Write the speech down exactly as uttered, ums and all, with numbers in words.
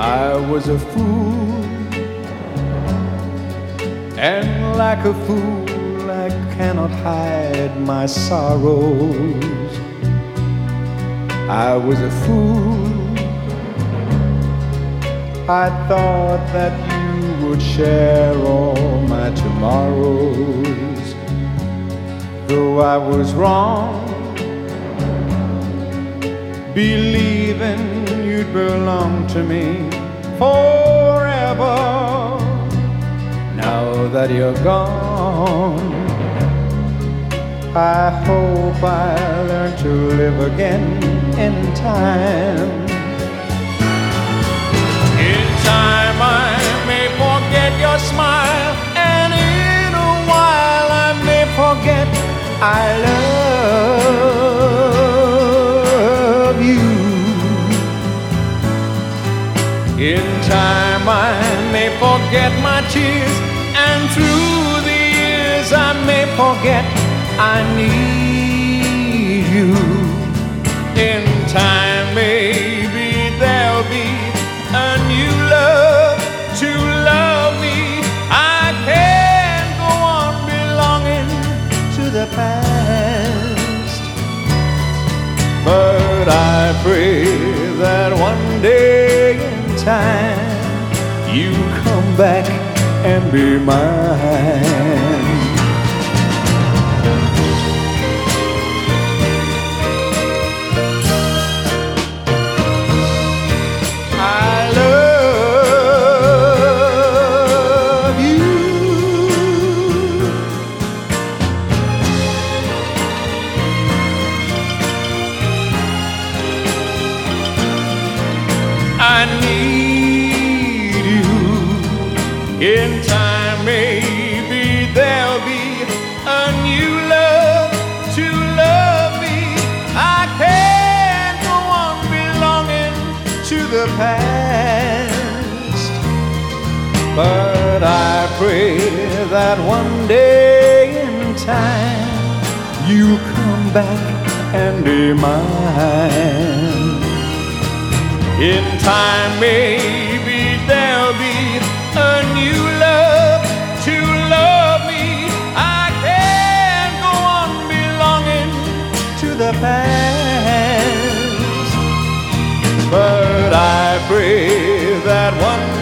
I was a fool, and like a fool I cannot hide my sorrows. I was a fool, I thought that you would share all my tomorrows. Though I was wrong, believing you'd belong to me forever. Now that you're gone, I hope I learn to live again in time. In time I may forget your smile, and in a while I may forget I love you. In time I may forget my tears, and through the years I may forget I need you. In time maybe there'll be a new love to love me. I can't go on belonging to the past, but I pray that one day in time you come back and be mine. I need you. In time maybe there'll be a new love to love me. I can't go on belonging to the past, but I pray that one day in time you come back and be mine. In time maybe there'll be a new love to love me. I can't go on belonging to the past, but I pray that one